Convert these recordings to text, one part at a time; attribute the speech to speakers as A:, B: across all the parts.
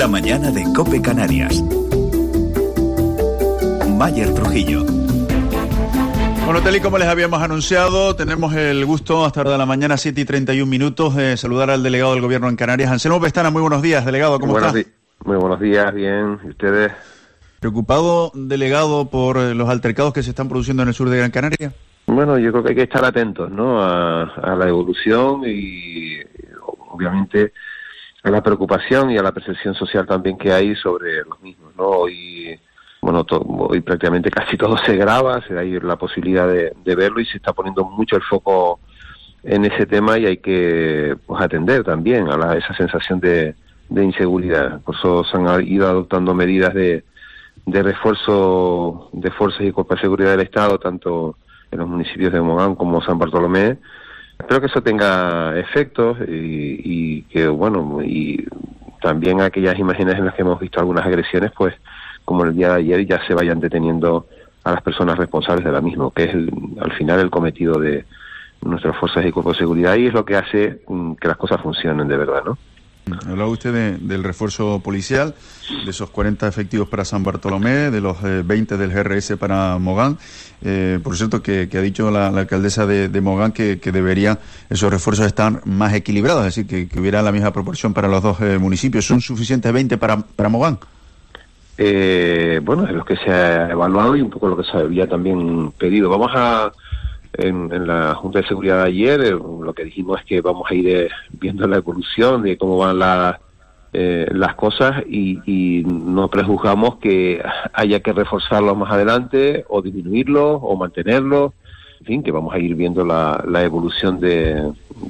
A: La mañana de COPE Canarias. Mayer Trujillo.
B: Bueno, tal y como les habíamos anunciado, tenemos el gusto hasta de la mañana, 7:31, de saludar al delegado del Gobierno en Canarias, Anselmo Pestana. Muy buenos días, delegado, ¿cómo está?
C: Muy buenos días, bien. ¿Y ustedes?
B: ¿Preocupado, delegado, por los altercados que se están produciendo en el sur de Gran Canaria?
C: Bueno, yo creo que hay que estar atentos, ¿no?, a la evolución y, obviamente, a la preocupación y a la percepción social también que hay sobre los mismos, ¿no? Hoy prácticamente casi todo se graba, hay la posibilidad de verlo y se está poniendo mucho el foco en ese tema y hay que atender también a esa sensación de inseguridad. Por eso se han ido adoptando medidas de refuerzo de fuerzas y cuerpos de seguridad del Estado, tanto en los municipios de Mogán como San Bartolomé. Espero que eso tenga efectos y que, bueno, y también aquellas imágenes en las que hemos visto algunas agresiones, pues, como el día de ayer, ya se vayan deteniendo a las personas responsables de la misma, que es al final el cometido de nuestras fuerzas y cuerpos de seguridad, y es lo que hace que las cosas funcionen de verdad, ¿no?
B: Hablaba usted del refuerzo policial, de esos 40 efectivos para San Bartolomé, de los 20 del GRS para Mogán. Por cierto, que ha dicho la alcaldesa de Mogán que deberían esos refuerzos estar más equilibrados, es decir, que hubiera la misma proporción para los dos municipios. ¿Son suficientes 20 para Mogán?
C: Bueno, es lo que se ha evaluado y un poco lo que se había también pedido. En la Junta de Seguridad de ayer, lo que dijimos es que vamos a ir viendo la evolución de cómo van las cosas y no prejuzgamos que haya que reforzarlos más adelante o disminuirlos o mantenerlos. En fin, que vamos a ir viendo la evolución de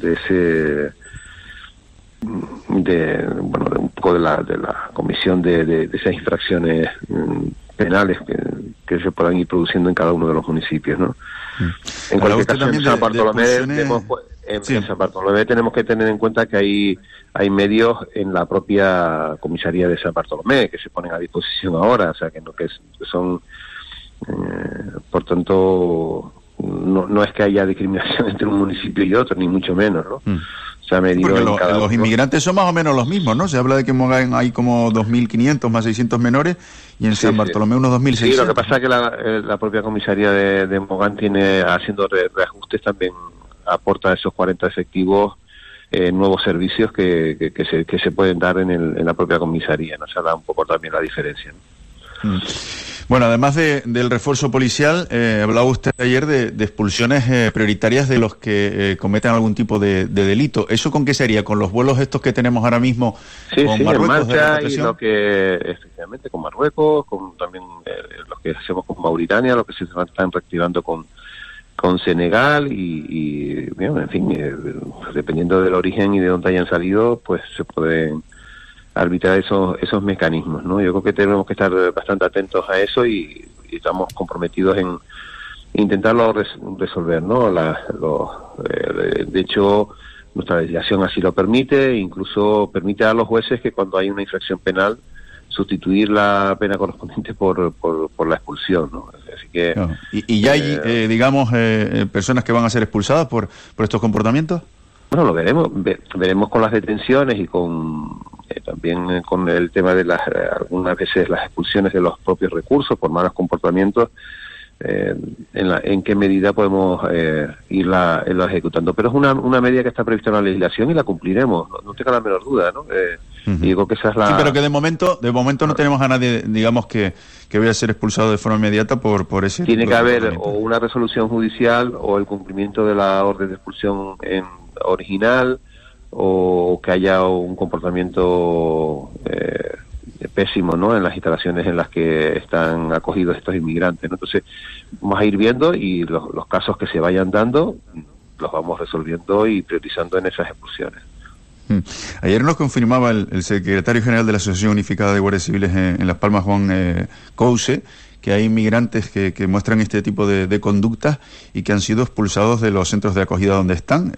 C: un poco de la comisión de esas infracciones penales que se puedan ir produciendo en cada uno de los municipios, ¿no? En cualquier caso, en San Bartolomé tenemos que tener en cuenta que hay medios en la propia comisaría de San Bartolomé que se ponen a disposición ahora, o sea que son por tanto no es que haya discriminación entre un municipio y otro, ni mucho menos, ¿no? Se ha medido
B: los inmigrantes son más o menos los mismos, ¿no? Se habla de que en Mogán hay como 2.500 más 600 menores y en San Bartolomé unos 2.600.
C: Sí, lo que pasa es que la propia comisaría de Mogán haciendo reajustes, también aporta a esos 40 efectivos nuevos servicios que se pueden dar en la propia comisaría, ¿no? Se da un poco también la diferencia, ¿no?
B: Bueno, además del refuerzo policial, hablaba usted ayer de expulsiones prioritarias de los que cometen algún tipo de delito. ¿Eso con qué sería? ¿Con los vuelos estos que tenemos ahora mismo con Marruecos?
C: En marcha, y lo que, efectivamente, con Marruecos, con también los que hacemos con Mauritania, los que se están reactivando con Senegal y bien, en fin, dependiendo del origen y de dónde hayan salido, pues se pueden arbitrar esos mecanismos, ¿no? Yo creo que tenemos que estar bastante atentos a eso y estamos comprometidos en intentarlo resolver, ¿no? De hecho, nuestra legislación así lo permite, incluso permite a los jueces que cuando hay una infracción penal sustituir la pena correspondiente por la expulsión, ¿no? Así que
B: ¿Y ya hay, personas que van a ser expulsadas por estos comportamientos?
C: Bueno, lo veremos con las detenciones y también con el tema de algunas veces las expulsiones de los propios recursos por malos comportamientos, en qué medida podemos irla ejecutando. Pero es una medida que está prevista en la legislación y la cumpliremos, no tenga la menor duda, ¿no? Y digo que esa es la...
B: Sí, pero que de momento no tenemos a nadie, digamos, que vaya a ser expulsado de forma inmediata por ese...
C: Tiene que haber o una resolución judicial o el cumplimiento de la orden de expulsión original, o que haya un comportamiento pésimo, ¿no?, en las instalaciones en las que están acogidos estos inmigrantes, ¿no? Entonces vamos a ir viendo y los casos que se vayan dando los vamos resolviendo y priorizando en esas expulsiones.
B: Ayer nos confirmaba el secretario general de la Asociación Unificada de Guardias Civiles en Las Palmas, Juan Couce, que hay inmigrantes que muestran este tipo de conductas y que han sido expulsados de los centros de acogida donde están.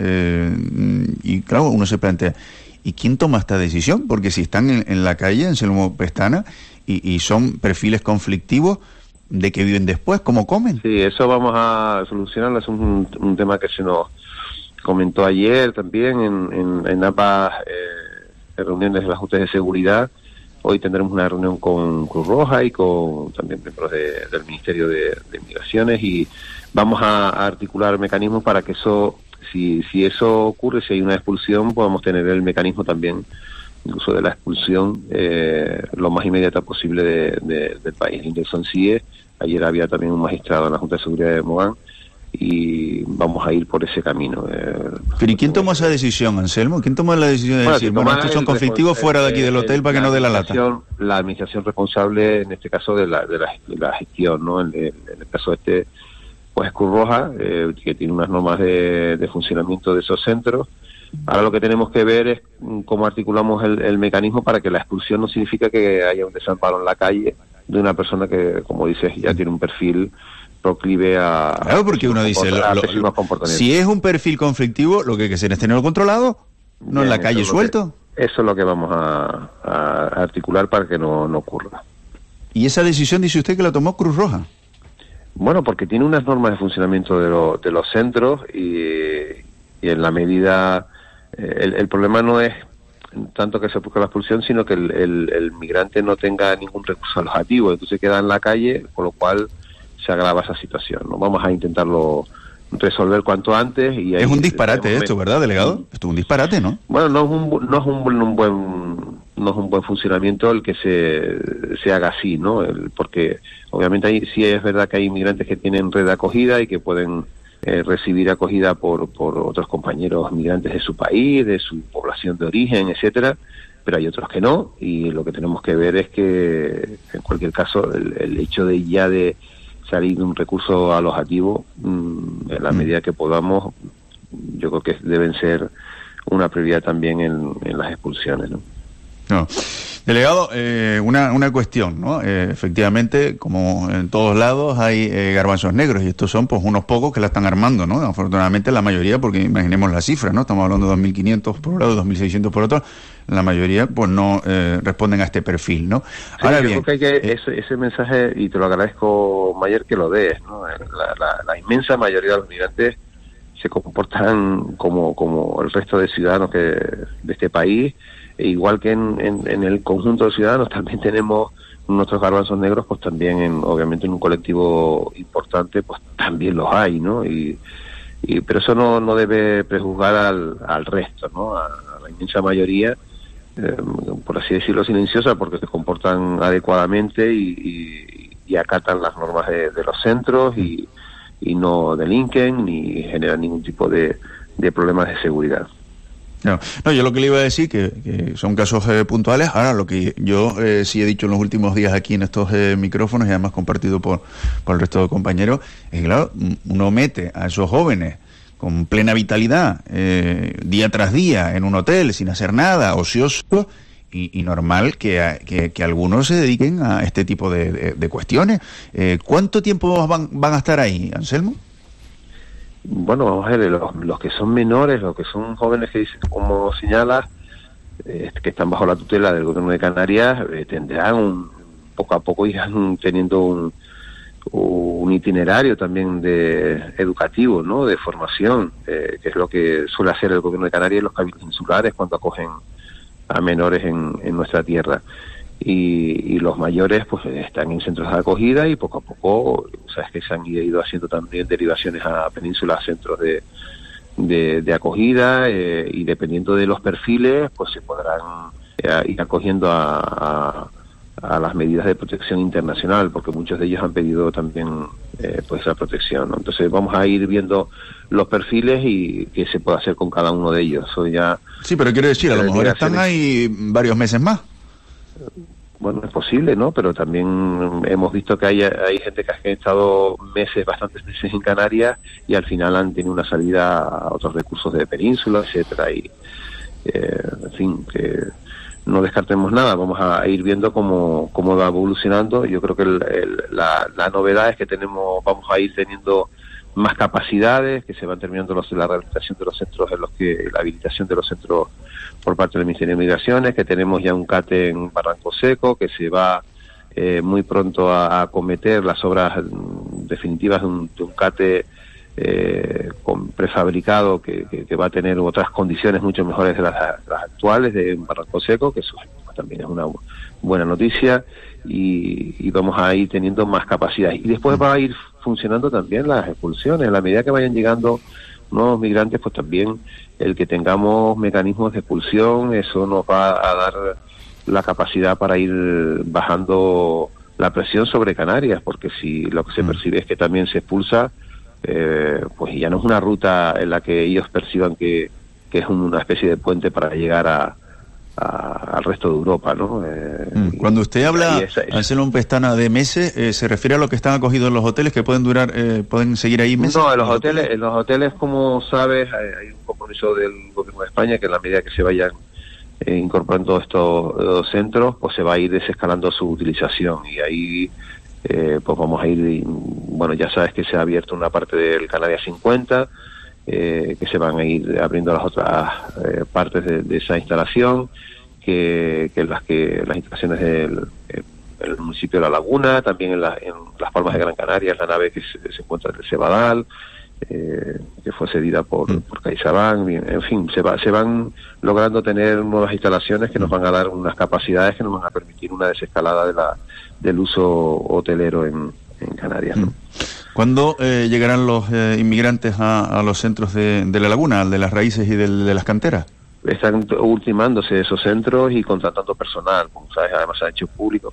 B: Y claro, uno se plantea, ¿y quién toma esta decisión? Porque si están en la calle, Anselmo Pestana, y son perfiles conflictivos, ¿de qué viven después? ¿Cómo comen?
C: Sí, eso vamos a solucionarlo. Es un tema que se nos comentó ayer también en ambas reuniones de las Juntas de Seguridad, Hoy tendremos una reunión con Cruz Roja y con también miembros del Ministerio de Migraciones, y vamos a articular mecanismos para que eso, si eso ocurre, si hay una expulsión, podamos tener el mecanismo también, incluso de la expulsión, lo más inmediata posible del país. Indelson CIE, ayer había también un magistrado en la Junta de Seguridad de Mogán, y vamos a ir por ese camino.
B: Pero ¿y quién tomó esa decisión, Anselmo? ¿Quién tomó la decisión de decir, bueno, estos son conflictivos, fuera de aquí del hotel para que no dé la lata?
C: La administración responsable, en este caso, de la gestión, ¿no? En el caso pues Cruz Roja, que tiene unas normas de funcionamiento de esos centros. Ahora lo que tenemos que ver es cómo articulamos el mecanismo para que la expulsión no significa que haya un desamparo en la calle de una persona que, como dices, ya tiene un perfil proclive a...
B: Claro, porque uno dice, si es un perfil conflictivo, lo que hay que hacer es tenerlo controlado, no bien, en la calle suelto.
C: Eso es lo que vamos a articular para que no ocurra.
B: ¿Y esa decisión dice usted que la tomó Cruz Roja?
C: Bueno, porque tiene unas normas de funcionamiento de los centros, y en la medida... El problema no es tanto que se busque la expulsión, sino que el migrante no tenga ningún recurso alojativo, entonces queda en la calle, con lo cual se agrava esa situación, ¿no? Vamos a intentarlo resolver cuanto antes. Y es
B: un disparate esto, ¿verdad, delegado? Esto es un disparate, ¿no?
C: Bueno, no es un buen funcionamiento el que se haga así, ¿no? Porque obviamente sí es verdad que hay inmigrantes que tienen red de acogida y que pueden recibir acogida por otros compañeros migrantes de su país, de su población de origen, etcétera, pero hay otros que no, y lo que tenemos que ver es que, en cualquier caso, el hecho de salir de un recurso alojativo, en la medida que podamos, yo creo que deben ser una prioridad también en las expulsiones, ¿no?
B: No. Delegado, una cuestión, ¿no? Efectivamente, como en todos lados hay garbanzos negros, y estos son pues unos pocos que la están armando, ¿no? Afortunadamente la mayoría, porque imaginemos la cifra, ¿no? Estamos hablando de 2.500 por un lado, 2.600 por otro, la mayoría pues no responden a este perfil, ¿no?
C: Sí, ahora bien, creo que hay que ese mensaje, y te lo agradezco, Mayer, que lo des, ¿no? La inmensa mayoría de los migrantes se comportan como el resto de ciudadanos de este país. Igual que en el conjunto de ciudadanos también tenemos nuestros garbanzos negros, pues también obviamente en un colectivo importante pues también los hay, ¿no? Pero eso no debe prejuzgar al resto, ¿no? A la inmensa mayoría, por así decirlo, silenciosa, porque se comportan adecuadamente y acatan las normas de los centros y no delinquen ni generan ningún tipo de problemas de seguridad.
B: No, yo lo que le iba a decir que son casos puntuales. Ahora, lo que yo sí he dicho en los últimos días aquí en estos micrófonos, y además compartido por el resto de compañeros, es que, claro, uno mete a esos jóvenes con plena vitalidad, día tras día, en un hotel, sin hacer nada, ocioso, y normal que algunos se dediquen a este tipo de cuestiones. ¿Cuánto tiempo van a estar ahí, Anselmo?
C: Bueno, vamos a ver, los que son menores, los que son jóvenes que dicen, como señalas, que están bajo la tutela del Gobierno de Canarias, tendrán poco a poco irán teniendo un itinerario también educativo, ¿no? De formación, que es lo que suele hacer el Gobierno de Canarias y los cabildos insulares cuando acogen a menores en nuestra tierra. Y los mayores pues están en centros de acogida, y poco a poco, sabes que se han ido haciendo también derivaciones a Península, centros de acogida, y dependiendo de los perfiles pues se podrán ir acogiendo a las medidas de protección internacional, porque muchos de ellos han pedido también pues la protección, ¿no? Entonces vamos a ir viendo los perfiles y qué se puede hacer con cada uno de ellos. Eso ya,
B: sí, pero quiero decir, a lo mejor están ahí varios meses más.
C: Bueno, es posible, ¿no? Pero también hemos visto que hay gente que ha estado bastantes meses en Canarias, y al final han tenido una salida a otros recursos de Península, etcétera, y en fin, que no descartemos nada. Vamos a ir viendo cómo va evolucionando. Yo creo que la novedad es que vamos a ir teniendo más capacidades, que se van terminando la rehabilitación de los centros, la habilitación de los centros por parte del Ministerio de Migraciones, que tenemos ya un CATE en Barranco Seco, que se va muy pronto a acometer las obras definitivas de un CATE prefabricado que va a tener otras condiciones mucho mejores de las actuales de Barranco Seco, que eso pues también es una buena noticia, y vamos a ir teniendo más capacidad. Y después va a ir funcionando también las expulsiones. A la medida que vayan llegando nuevos migrantes, pues también el que tengamos mecanismos de expulsión, eso nos va a dar la capacidad para ir bajando la presión sobre Canarias, porque si lo que se percibe es que también se expulsa, pues ya no es una ruta en la que ellos perciban que es una especie de puente para llegar al resto de Europa, ¿no?
B: Cuando usted habla, Anselmo Pestana, de meses, ¿se refiere a lo que están acogidos en los hoteles, que pueden durar, pueden seguir ahí meses?
C: No, en los hoteles, como sabes, hay un compromiso del Gobierno de España que en la medida que se vayan incorporando estos centros, pues se va a ir desescalando su utilización, y ahí pues vamos a ir, bueno, ya sabes que se ha abierto una parte del Canarias 50, que se van a ir abriendo las otras partes de esa instalación, que las instalaciones del municipio de La Laguna, también en Las Palmas de Gran Canaria, la nave que se encuentra en el Cebadal, que fue cedida por CaixaBank. En fin, se van logrando tener nuevas instalaciones que nos van a dar unas capacidades que nos van a permitir una desescalada del uso hotelero en Canarias, ¿no?
B: ¿Cuándo llegarán los inmigrantes a los centros de La Laguna, al de las raíces y de las canteras?
C: Están ultimándose esos centros y contratando personal, como sabes, además se ha hecho público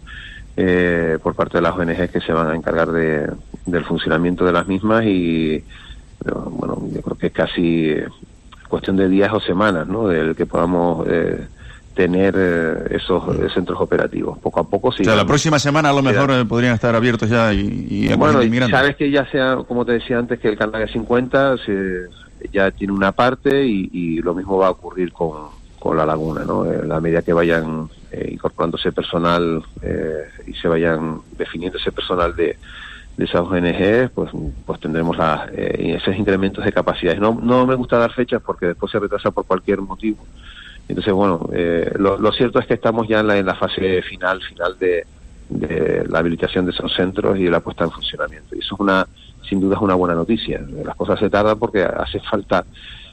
C: por parte de las ONG que se van a encargar del funcionamiento de las mismas, y bueno, yo creo que es casi cuestión de días o semanas, ¿no?, del que podamos tener esos centros operativos. Poco a poco sí. O sea,
B: la próxima semana a lo mejor podrían estar abiertos ya y
C: bueno, sabes que ya sea, como te decía antes, que el Canarias 50 ya tiene una parte, y lo mismo va a ocurrir con La Laguna, ¿no? En la medida que vayan incorporándose personal y se vayan definiendo ese personal de esas ONG, pues tendremos esos incrementos de capacidades. No me gusta dar fechas porque después se retrasa por cualquier motivo. Entonces, bueno, lo cierto es que estamos ya en la fase final de la habilitación de esos centros y de la puesta en funcionamiento. Y eso sin duda es una buena noticia. Las cosas se tardan porque hace falta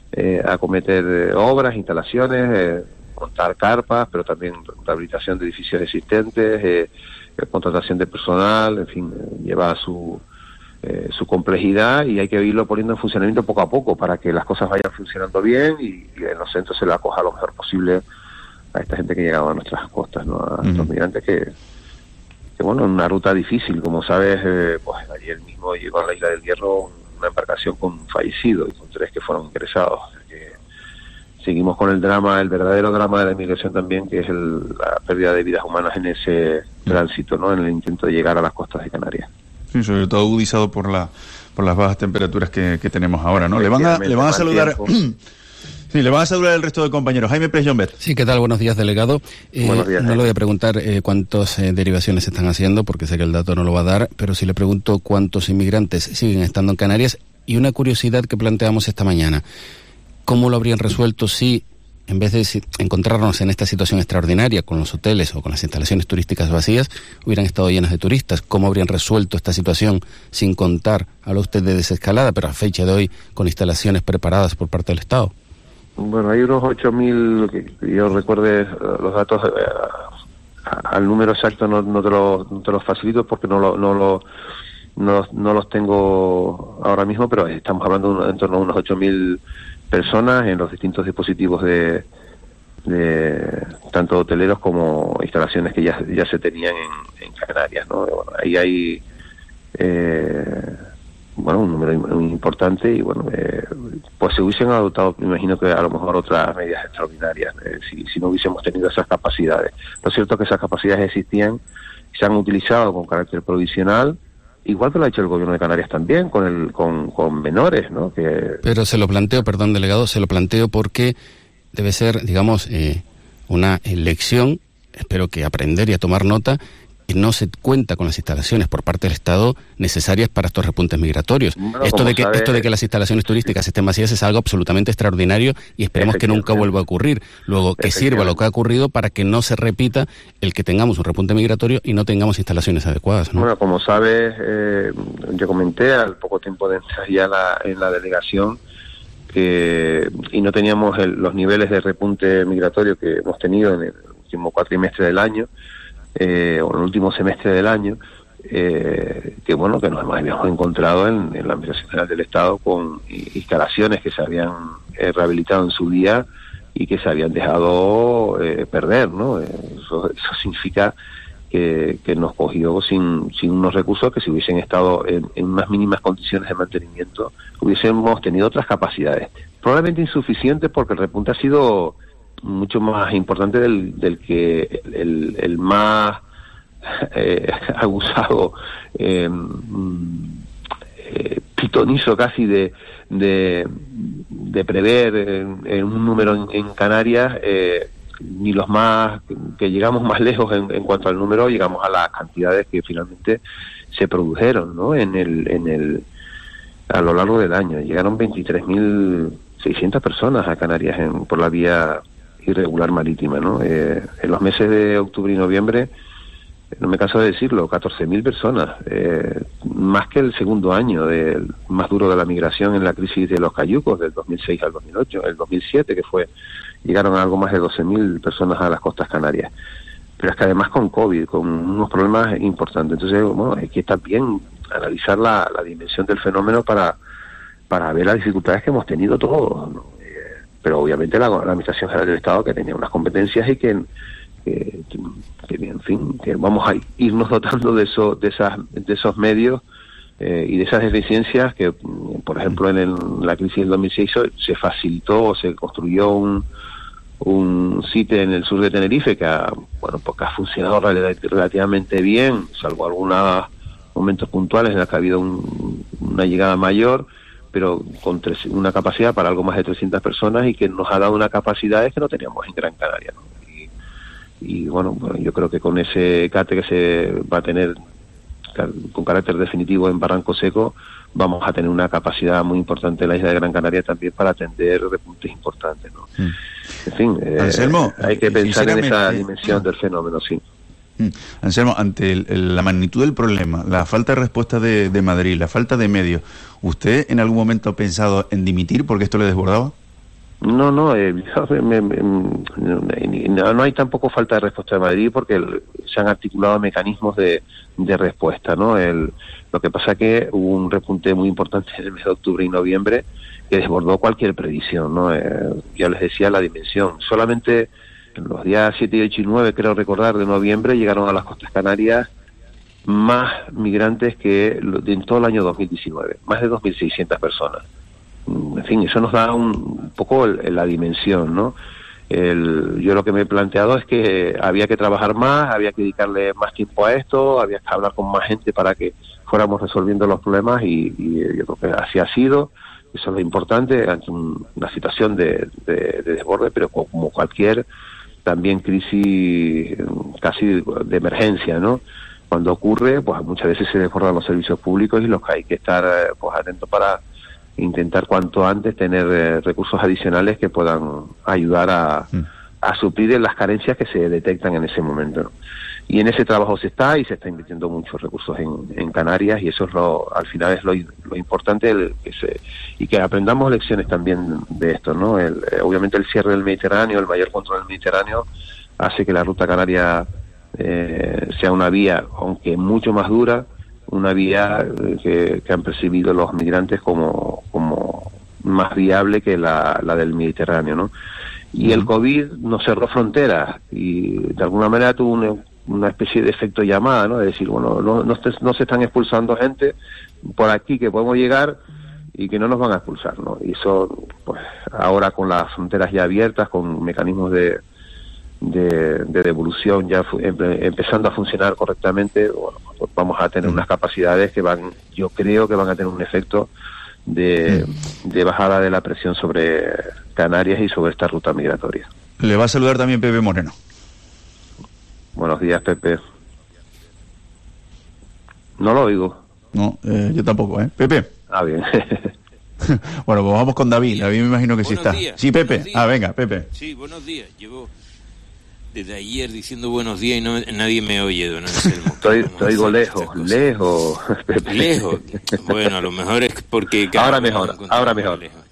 C: acometer obras, instalaciones, montar carpas, pero también rehabilitación de edificios existentes, contratación de personal, en fin, lleva su complejidad, y hay que irlo poniendo en funcionamiento poco a poco para que las cosas vayan funcionando bien y en los centros se le acoja lo mejor posible a esta gente que llegaba a nuestras costas, ¿no? A estos migrantes que bueno, en una ruta difícil, como sabes, pues ayer mismo llegó a la Isla del Hierro una embarcación con un fallecido y con 3 que fueron ingresados. Seguimos con el verdadero drama de la inmigración también, que es la pérdida de vidas humanas en ese tránsito, ¿no?, en el intento de llegar a las costas de Canarias. Sí,
B: sobre todo agudizado por las bajas temperaturas que tenemos ahora, ¿no? Le van a saludar. Sí, le van a saludar el resto de compañeros. Jaime Pérez-Jombert.
D: Sí, ¿qué tal? Buenos días, delegado.
C: Buenos días.
D: No le voy a preguntar cuántas derivaciones se están haciendo, porque sé que el dato no lo va a dar, pero sí le pregunto cuántos inmigrantes siguen estando en Canarias, y una curiosidad que planteamos esta mañana. ¿Cómo lo habrían resuelto si, en vez de encontrarnos en esta situación extraordinaria con los hoteles o con las instalaciones turísticas vacías, hubieran estado llenas de turistas? ¿Cómo habrían resuelto esta situación sin contar, habla usted de desescalada, pero a fecha de hoy con instalaciones preparadas por parte del Estado?
C: Bueno, hay unos 8.000, que yo recuerde los datos, al número exacto no te los facilito porque no los tengo ahora mismo, pero estamos hablando en torno a unos 8.000 personas en los distintos dispositivos de tanto hoteleros como instalaciones que ya se tenían en Canarias, ¿no? Bueno, ahí hay un número muy importante, y bueno, pues se hubiesen adoptado, me imagino que a lo mejor otras medidas extraordinarias si no hubiésemos tenido esas capacidades. Lo cierto es que esas capacidades existían, se han utilizado con carácter provisional, igual que lo ha hecho el Gobierno de Canarias también con menores, ¿no?
D: Pero se lo planteo, perdón, delegado, porque debe ser, digamos, una lección, espero que aprender y a tomar nota, que no se cuenta con las instalaciones por parte del Estado necesarias para estos repuntes migratorios. Bueno, esto de que las instalaciones turísticas estén vacías es algo absolutamente extraordinario, y esperemos que nunca vuelva a ocurrir. Luego, que sirva lo que ha ocurrido para que no se repita el que tengamos un repunte migratorio y no tengamos instalaciones adecuadas, ¿no?
C: Bueno, como sabes, yo comenté al poco tiempo de entrar ya en la delegación y no teníamos los niveles de repunte migratorio que hemos tenido en último cuatrimestre del año, o en el último semestre del año, que bueno, que nos habíamos encontrado en la Administración General del Estado con instalaciones que se habían rehabilitado en su día y que se habían dejado perder, ¿no? Eso significa que nos cogió sin unos recursos que si hubiesen estado en unas mínimas condiciones de mantenimiento hubiésemos tenido otras capacidades, probablemente insuficientes, porque el repunte ha sido mucho más importante del que el más abusado, pitonizo casi de prever en un número en Canarias, ni los más que llegamos más lejos en cuanto al número, llegamos a las cantidades que finalmente se produjeron, ¿no? A lo largo del año llegaron 23.600 personas a Canarias por la vía irregular marítima, ¿no? En los meses de octubre y noviembre, no me canso de decirlo, 14.000 personas, más que el segundo año más duro de la migración en la crisis de los cayucos del 2006 al 2008, el 2007 que llegaron a algo más de 12.000 personas a las costas canarias, pero es que además con COVID, con unos problemas importantes. Entonces, bueno, hay que también analizar la dimensión del fenómeno para ver las dificultades que hemos tenido todos, ¿no? Pero obviamente la Administración General del Estado, que tenía unas competencias y que en fin, que vamos a irnos dotando de esos medios y de esas deficiencias que, por ejemplo, en la crisis del 2006 se facilitó, se construyó un sitio en el sur de Tenerife que ha funcionado relativamente bien, salvo algunos momentos puntuales en los que ha habido una llegada mayor, pero con una capacidad para algo más de 300 personas y que nos ha dado una capacidad que no teníamos en Gran Canaria, ¿no? Y bueno, yo creo que con ese CATE que se va a tener con carácter definitivo en Barranco Seco, vamos a tener una capacidad muy importante en la isla de Gran Canaria también para atender repuntes importantes, ¿no? En fin,
B: Anselmo,
C: hay que pensar en esa dimensión del fenómeno, sí.
B: Anselmo, ante la magnitud del problema, la falta de respuesta de Madrid, la falta de medios, ¿usted en algún momento ha pensado en dimitir porque esto le desbordaba?
C: No, no hay tampoco falta de respuesta de Madrid porque se han articulado mecanismos de respuesta, ¿no? Lo que pasa es que hubo un repunte muy importante en el mes de octubre y noviembre que desbordó cualquier previsión, ¿no? Ya les decía la dimensión. Solamente en los días 7, 8 y 9, creo recordar, de noviembre, llegaron a las costas canarias más migrantes que en todo el año 2019, más de 2.600 personas. En fin, eso nos da un poco la dimensión, ¿no? Yo lo que me he planteado es que había que trabajar más, había que dedicarle más tiempo a esto, había que hablar con más gente para que fuéramos resolviendo los problemas y yo creo que así ha sido. Eso es lo importante ante una situación de desborde, pero como cualquier también crisis casi de emergencia, ¿no? Cuando ocurre, pues muchas veces se desbordan los servicios públicos y los que hay que estar atentos para intentar cuanto antes tener recursos adicionales que puedan ayudar a suplir las carencias que se detectan en ese momento, ¿no? Y en ese trabajo se está invirtiendo muchos recursos en Canarias, y eso es al final es lo importante, y que aprendamos lecciones también de esto, ¿no? Obviamente el cierre del Mediterráneo, el mayor control del Mediterráneo, hace que la ruta canaria sea una vía, aunque mucho más dura, una vía que han percibido los migrantes como más viable que la del Mediterráneo, ¿no? Y el COVID nos cerró fronteras y de alguna manera tuvo una especie de efecto llamada, ¿no? Es decir, bueno, no se están expulsando gente por aquí que podemos llegar y que no nos van a expulsar, ¿no? Y eso, pues ahora con las fronteras ya abiertas, con mecanismos de devolución ya empezando a funcionar correctamente, bueno, pues vamos a tener unas capacidades que yo creo que van a tener un efecto de bajada de la presión sobre Canarias y sobre esta ruta migratoria.
B: Le va a saludar también Pepe Moreno.
C: Buenos días, Pepe. No lo oigo.
B: No, yo tampoco, ¿eh? Pepe.
C: Ah, bien.
B: Bueno, pues vamos con David. David me imagino que sí está.
E: Días,
B: sí, Pepe. Venga, Pepe.
E: Sí, buenos días. Llevo desde ayer diciendo buenos días y nadie me oye, don Anselmo.
C: Te oigo lejos, Pepe.
E: Lejos. Bueno, a lo mejor es porque...
C: Ahora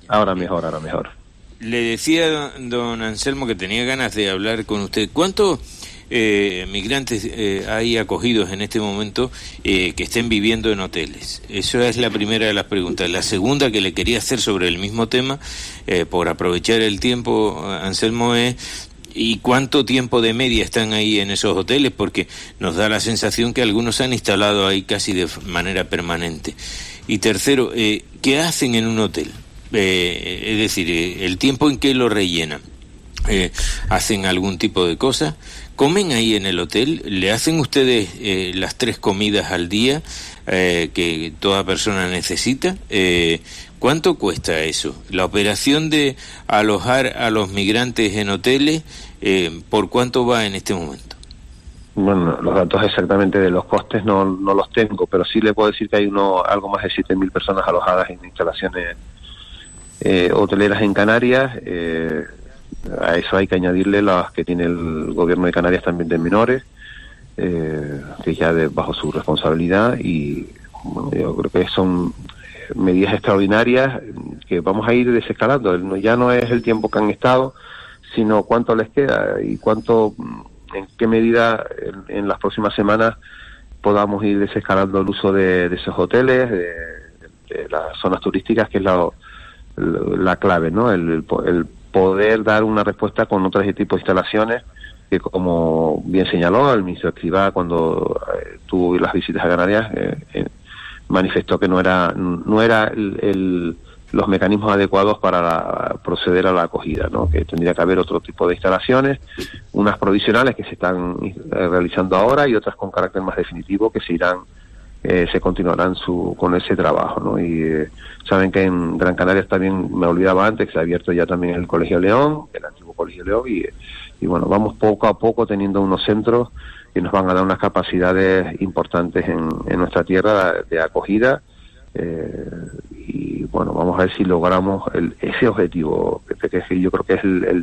C: mejor.
E: Le decía don Anselmo que tenía ganas de hablar con usted. ¿Cuánto migrantes hay acogidos en este momento que estén viviendo en hoteles? Eso es la primera de las preguntas. La segunda que le quería hacer sobre el mismo tema, por aprovechar el tiempo, Anselmo, es ¿y cuánto tiempo de media están ahí en esos hoteles? Porque nos da la sensación que algunos se han instalado ahí casi de manera permanente. Y tercero, ¿qué hacen en un hotel? Es decir, el tiempo en que lo rellenan. ¿Hacen algún tipo de cosa? ¿Comen ahí en el hotel? ¿Le hacen ustedes las 3 comidas al día que toda persona necesita? ¿Cuánto cuesta eso? La operación de alojar a los migrantes en hoteles, ¿por cuánto va en este momento?
C: Bueno, los datos exactamente de los costes no los tengo, pero sí le puedo decir que hay algo más de 7.000 personas alojadas en instalaciones hoteleras en Canarias. A eso hay que añadirle las que tiene el gobierno de Canarias también de menores, que ya bajo su responsabilidad, y bueno, yo creo que son medidas extraordinarias que vamos a ir desescalando. Ya no es el tiempo que han estado, sino cuánto les queda y en qué medida en las próximas semanas podamos ir desescalando el uso de esos hoteles, de las zonas turísticas, que es la clave, ¿no? El poder dar una respuesta con otro tipo de instalaciones que, como bien señaló el ministro Escrivá cuando tuvo las visitas a Canarias, manifestó que no era los mecanismos adecuados para proceder a la acogida, ¿no? Que tendría que haber otro tipo de instalaciones, unas provisionales que se están realizando ahora y otras con carácter más definitivo que se continuarán con ese trabajo, ¿no? Y saben que en Gran Canaria también, me olvidaba antes, que se ha abierto ya también el Colegio León, el antiguo Colegio León, y bueno, vamos poco a poco teniendo unos centros que nos van a dar unas capacidades importantes en nuestra tierra de acogida, y bueno, vamos a ver si logramos ese objetivo, que yo creo que es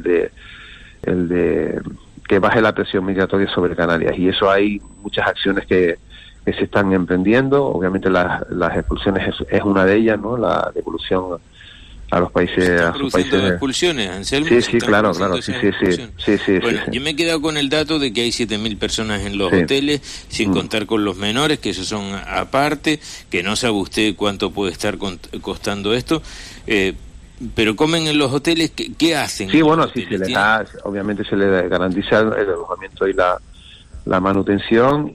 C: el de que baje la presión migratoria sobre Canarias, y eso hay muchas acciones que se están emprendiendo. Obviamente las expulsiones es una de ellas, ¿no? La devolución a los países, a sus países.
E: Expulsiones, Anselmo.
C: Sí, claro, sí.
E: Bueno, yo me he quedado con el dato de que hay 7.000 personas en los hoteles, sin contar con los menores, que esos son aparte, que no sabe usted cuánto puede estar costando esto, pero comen en los hoteles. ¿Qué hacen?
C: Sí, bueno, sí, obviamente se les garantiza el alojamiento y la manutención,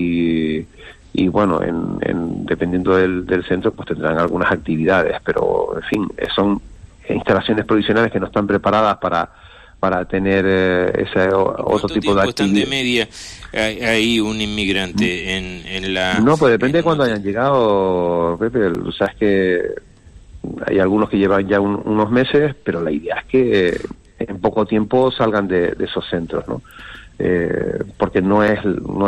C: y bueno, dependiendo del centro, pues tendrán algunas actividades, pero en fin, son instalaciones provisionales que no están preparadas para tener ese otro tipo de actividad.
E: ¿Cuánto tiempo están de media ahí un inmigrante en la...?
C: No, pues depende de cuándo hayan llegado, Pepe. O sea, es que hay algunos que llevan ya unos meses, pero la idea es que en poco tiempo salgan de esos centros, ¿no? Porque no es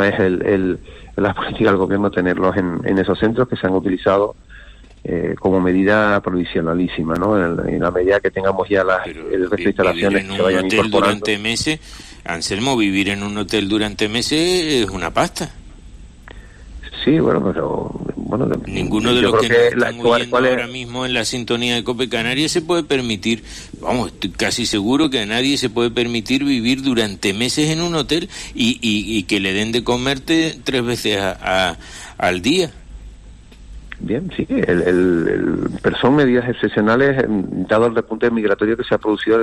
C: la política del gobierno tenerlos en esos centros que se han utilizado como medida provisionalísima, ¿no? En la medida que tengamos ya el resto de instalaciones que se vayan incorporando.
E: Durante meses, Anselmo, vivir en un hotel durante meses es una pasta.
C: Sí, bueno, pero
E: ninguno de los que nos están oyendo ahora mismo en la sintonía de COPE Canarias se puede permitir, estoy casi seguro que a nadie se puede permitir vivir durante meses en un hotel y que le den de comerte 3 veces al día.
C: Bien, sí, pero son medidas excepcionales dado el repunte migratorio que se ha producido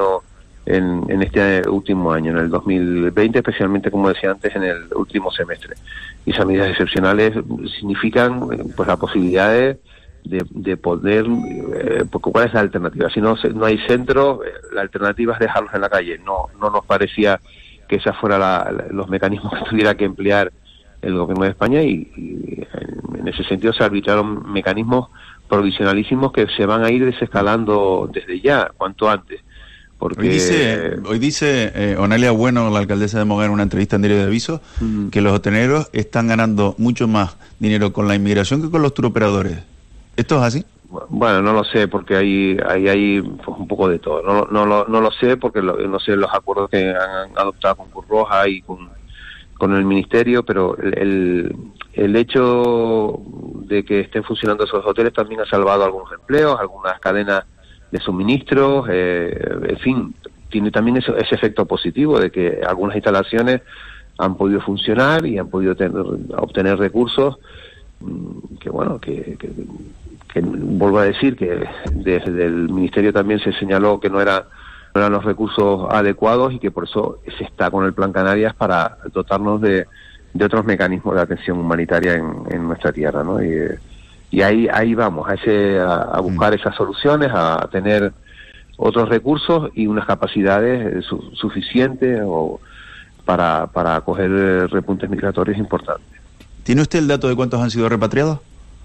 C: en este último año, en el 2020, especialmente, como decía antes, en el último semestre. Y esas medidas excepcionales significan pues la posibilidad de poder, porque ¿cuál es la alternativa? Si no hay centros, la alternativa es dejarlos en la calle. No nos parecía que esa fuera los mecanismos que tuviera que emplear el gobierno de España, y en ese sentido se arbitraron mecanismos provisionalísimos que se van a ir desescalando desde ya, cuanto antes. Porque
B: hoy dice Onelia Bueno, la alcaldesa de Moguer, en una entrevista en Diario de Aviso, que los hoteleros están ganando mucho más dinero con la inmigración que con los turoperadores. ¿Esto es así?
C: Bueno, no lo sé, porque hay pues, un poco de todo. No lo sé, porque no sé los acuerdos que han adoptado con Cruz Roja y con el ministerio, pero el hecho de que estén funcionando esos hoteles también ha salvado algunos empleos, algunas cadenas de suministros, en fin, tiene también ese efecto positivo de que algunas instalaciones han podido funcionar y han podido obtener recursos que vuelvo a decir que desde el Ministerio también se señaló que no eran los recursos adecuados y que por eso se está con el Plan Canarias para dotarnos de otros mecanismos de atención humanitaria en nuestra tierra, ¿no? Y ahí vamos, a buscar esas soluciones, a tener otros recursos y unas capacidades suficientes para acoger repuntes migratorios importantes.
B: ¿Tiene usted el dato de cuántos han sido repatriados?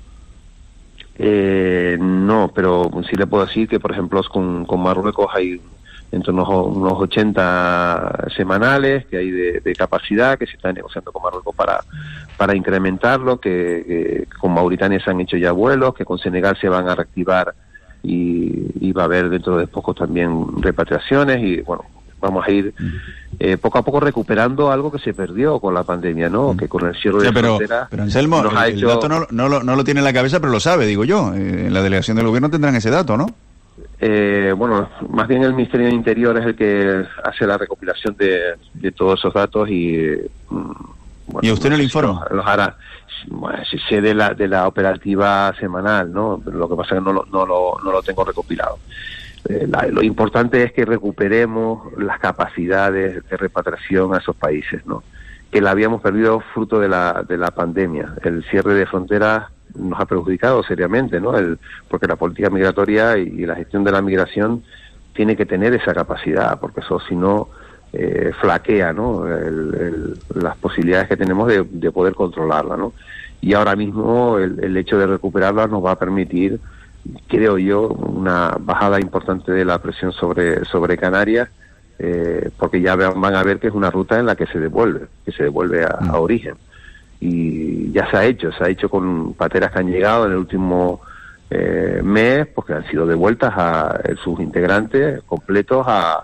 C: No, pero sí le puedo decir que, por ejemplo, con Marruecos hay entre unos 80 semanales que hay de capacidad, que se está negociando con Marruecos para incrementarlo, que con Mauritania se han hecho ya vuelos, que con Senegal se van a reactivar y va a haber dentro de poco también repatriaciones y bueno, vamos a ir poco a poco recuperando algo que se perdió con la pandemia, ¿no? Que con el cierre de fronteras...
B: Pero Anselmo, el dato no lo tiene en la cabeza, pero lo sabe, digo yo. En la delegación del gobierno tendrán ese dato, ¿no?
C: Bueno, más bien el Ministerio de Interior es el que hace la recopilación de todos esos datos y... bueno,
B: ¿y a usted no le informa?
C: Los hará. Bueno, sé de la operativa semanal, ¿no? Lo que pasa es que no lo tengo recopilado. Lo importante es que recuperemos las capacidades de repatriación a esos países, ¿no? Que la habíamos perdido fruto de la pandemia. El cierre de fronteras nos ha perjudicado seriamente, ¿no? Porque la política migratoria y la gestión de la migración tiene que tener esa capacidad, porque eso si no flaquea, ¿no? Las posibilidades que tenemos de poder controlarla, ¿no? Y ahora mismo el hecho de recuperarla nos va a permitir, creo yo, una bajada importante de la presión sobre Canarias, porque ya van a ver que es una ruta en la que se devuelve a origen. Y ya se ha hecho con pateras que han llegado en el último mes, porque han sido devueltas a sus integrantes completos a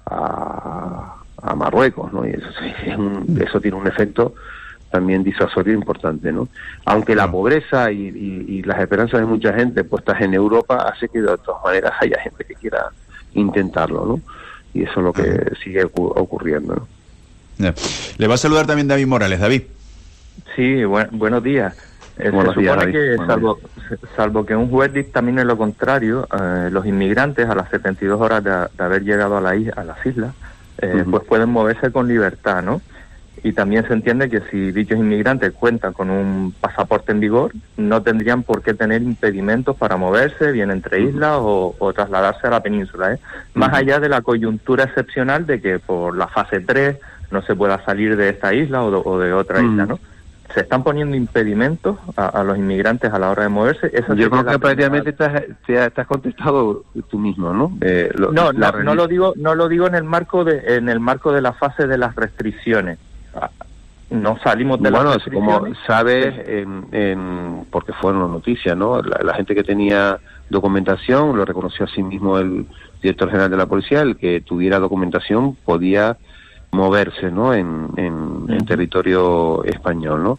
C: Marruecos, ¿no? Y eso tiene un efecto también disuasorio importante, ¿no? Aunque la pobreza y las esperanzas de mucha gente puestas en Europa hace que de todas maneras haya gente que quiera intentarlo, ¿no? Y eso es lo que sigue ocurriendo, ¿no?
B: Le va a saludar también David Morales. David.
F: Sí, buenos días. Se supone que, salvo que un juez dictamine lo contrario, los inmigrantes a las 72 horas de haber llegado a las islas, pues pueden moverse con libertad, ¿no? Y también se entiende que si dichos inmigrantes cuentan con un pasaporte en vigor, no tendrían por qué tener impedimentos para moverse, bien entre islas o trasladarse a la península, más allá de la coyuntura excepcional de que por la fase 3 no se pueda salir de esta isla o de otra isla, ¿no? ¿Se están poniendo impedimentos a los inmigrantes a la hora de moverse?
C: Yo creo que prácticamente te has contestado tú mismo, ¿no?
F: No lo digo en el marco de la fase de las restricciones. No salimos de las restricciones.
C: Como sabes, porque fueron noticias, ¿no? La gente que tenía documentación, lo reconoció a sí mismo el director general de la policía, el que tuviera documentación podía moverse, ¿no? En territorio español, ¿no?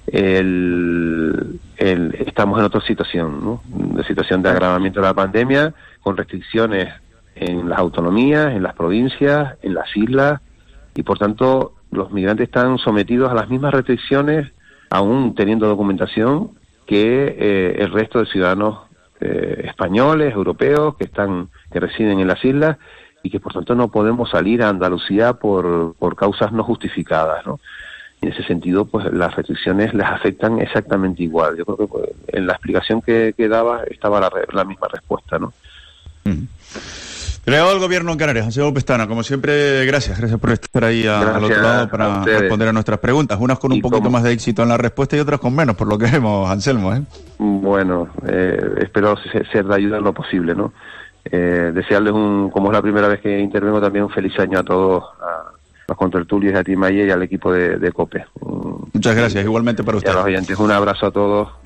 C: Estamos en otra situación, ¿no? De situación de agravamiento de la pandemia, con restricciones en las autonomías, en las provincias, en las islas, y por tanto los migrantes están sometidos a las mismas restricciones, aún teniendo documentación, que el resto de ciudadanos españoles, europeos, que residen en las islas, y que por tanto no podemos salir a Andalucía por causas no justificadas, ¿no? En ese sentido, pues las restricciones les afectan exactamente igual. Yo creo que pues, en la explicación que daba estaba la misma respuesta, ¿no?
B: Delegado del Gobierno en Canarias, Anselmo Pestana, como siempre, gracias por estar ahí al otro lado para responder a nuestras preguntas, unas con un poquito más de éxito en la respuesta y otras con menos, por lo que vemos, Anselmo, ¿eh?
C: Bueno, espero ser de ayuda en lo posible, ¿no? Desearles como es la primera vez que intervengo, también un feliz año a todos, a los contertulios, a ti, Maye, y al equipo de COPE.
B: Muchas gracias, igualmente para usted.
C: Y a los oyentes, un abrazo a todos.